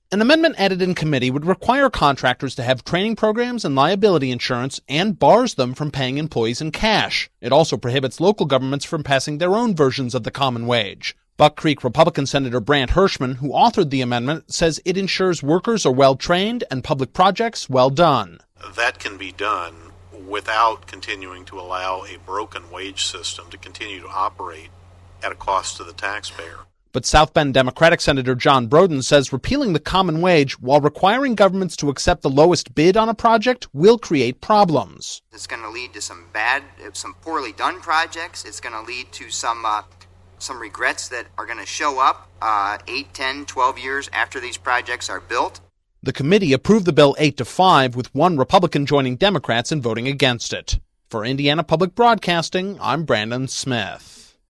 An amendment added in committee would require contractors to have training programs and liability insurance and bars them from paying employees in cash. It also prohibits local governments from passing their own versions of the common wage. Buck Creek Republican Senator Brant Hirschman, who authored the amendment, says it ensures workers are well trained and public projects well done. That can be done without continuing to allow a broken wage system to continue to operate at a cost to the taxpayer. But South Bend Democratic Senator John Broden says repealing the common wage while requiring governments to accept the lowest bid on a project will create problems. It's going to lead to some poorly done projects. It's going to lead to some regrets that are going to show up 8, 10, 12 years after these projects are built. The committee approved the bill 8-5, with one Republican joining Democrats in voting against it. For Indiana Public Broadcasting, I'm Brandon Smith.